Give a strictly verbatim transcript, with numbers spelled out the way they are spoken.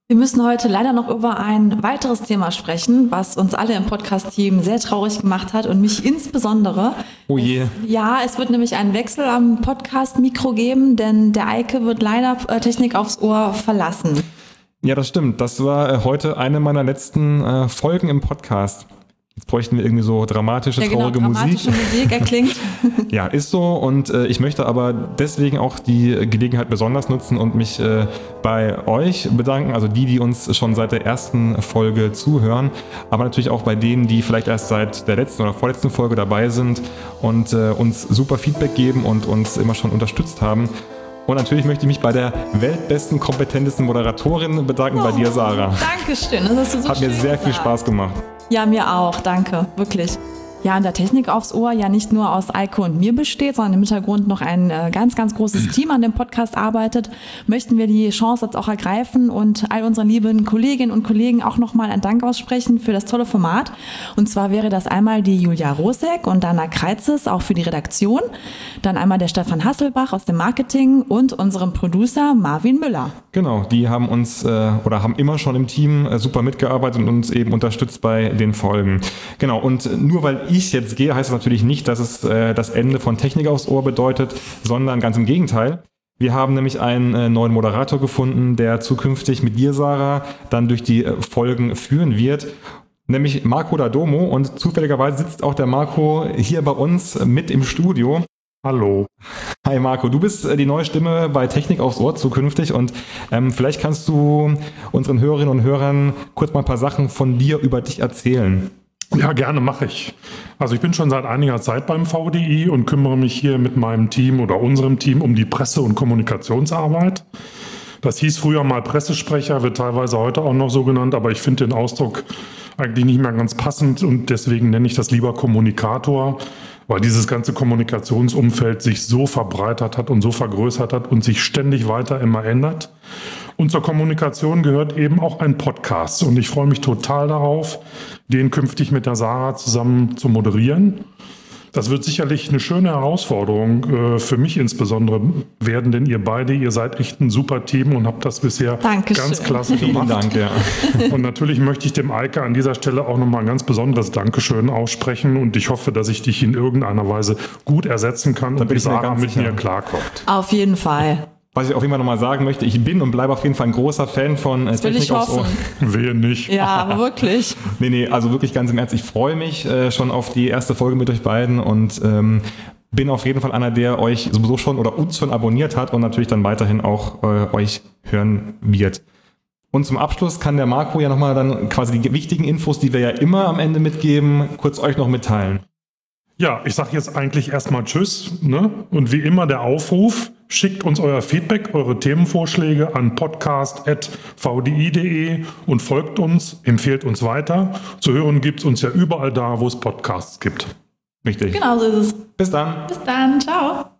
Wir müssen heute leider noch über ein weiteres Thema sprechen, was uns alle im Podcast-Team sehr traurig gemacht hat und mich insbesondere. Oh je. Es, ja, es wird nämlich einen Wechsel am Podcast-Mikro geben, denn der Eike wird leider äh, Technik aufs Ohr verlassen. Ja, das stimmt. Das war äh, heute eine meiner letzten äh, Folgen im Podcast. Jetzt bräuchten wir irgendwie so dramatische, ja, genau, traurige dramatische Musik. Musik erklingt. Ja, ist so. Und äh, ich möchte aber deswegen auch die Gelegenheit besonders nutzen und mich äh, bei euch bedanken, also die, die uns schon seit der ersten Folge zuhören, aber natürlich auch bei denen, die vielleicht erst seit der letzten oder vorletzten Folge dabei sind und äh, uns super Feedback geben und uns immer schon unterstützt haben. Und natürlich möchte ich mich bei der weltbesten, kompetentesten Moderatorin bedanken, oh, bei dir, Sarah. Dankeschön, das hast du so Hat schön mir sehr gesagt. viel Spaß gemacht. Ja, mir auch, danke, wirklich. Ja, und der Technik aufs Ohr ja nicht nur aus Eike und mir besteht, sondern im Hintergrund noch ein äh, ganz, ganz großes Team an dem Podcast arbeitet, möchten wir die Chance jetzt auch ergreifen und all unseren lieben Kolleginnen und Kollegen auch nochmal einen Dank aussprechen für das tolle Format. Und zwar wäre das einmal die Julia Rosek und Dana Kreizes, auch für die Redaktion, dann einmal der Stefan Hasselbach aus dem Marketing und unserem Producer Marvin Müller. Genau, die haben uns äh, oder haben immer schon im Team äh, super mitgearbeitet und uns eben unterstützt bei den Folgen. Genau, und nur weil ich jetzt gehe, heißt das natürlich nicht, dass es äh, das Ende von Technik aufs Ohr bedeutet, sondern ganz im Gegenteil. Wir haben nämlich einen äh, neuen Moderator gefunden, der zukünftig mit dir, Sarah, dann durch die äh, Folgen führen wird, nämlich Marco Dadomo. Und zufälligerweise sitzt auch der Marco hier bei uns mit im Studio. Hallo. Hi Marco, du bist äh, die neue Stimme bei Technik aufs Ohr zukünftig und ähm, vielleicht kannst du unseren Hörerinnen und Hörern kurz mal ein paar Sachen von dir über dich erzählen. Ja, gerne mache ich. Also ich bin schon seit einiger Zeit beim V D I und kümmere mich hier mit meinem Team oder unserem Team um die Presse- und Kommunikationsarbeit. Das hieß früher mal Pressesprecher, wird teilweise heute auch noch so genannt, aber ich finde den Ausdruck eigentlich nicht mehr ganz passend und deswegen nenne ich das lieber Kommunikator, weil dieses ganze Kommunikationsumfeld sich so verbreitert hat und so vergrößert hat und sich ständig weiter immer ändert. Und zur Kommunikation gehört eben auch ein Podcast. Und ich freue mich total darauf, den künftig mit der Sarah zusammen zu moderieren. Das wird sicherlich eine schöne Herausforderung äh, für mich insbesondere werden, denn ihr beide, ihr seid echt ein super Team und habt das bisher Dankeschön. Ganz klasse gemacht. Vielen Dank, ja. Und natürlich möchte ich dem Eike an dieser Stelle auch nochmal ein ganz besonderes Dankeschön aussprechen und ich hoffe, dass ich dich in irgendeiner Weise gut ersetzen kann da und die Sarah mit sicher. mir klarkommt. Auf jeden Fall. Was ich auf jeden Fall nochmal sagen möchte, ich bin und bleibe auf jeden Fall ein großer Fan von äh, Das will Technik ich aufs Ohr. hoffen. Wehe nicht. Ja, aber wirklich. Nee, nee, also wirklich ganz im Ernst, ich freue mich äh, schon auf die erste Folge mit euch beiden und ähm, bin auf jeden Fall einer, der euch sowieso schon oder uns schon abonniert hat und natürlich dann weiterhin auch äh, euch hören wird. Und zum Abschluss kann der Marco ja nochmal dann quasi die wichtigen Infos, die wir ja immer am Ende mitgeben, kurz euch noch mitteilen. Ja, ich sage jetzt eigentlich erstmal Tschüss, ne? Und wie immer der Aufruf, schickt uns euer Feedback, eure Themenvorschläge an podcast punkt v d i punkt d e und folgt uns, empfehlt uns weiter. Zu hören gibt es uns ja überall da, wo es Podcasts gibt. Richtig. Genau so ist es. Bis dann. Bis dann, ciao.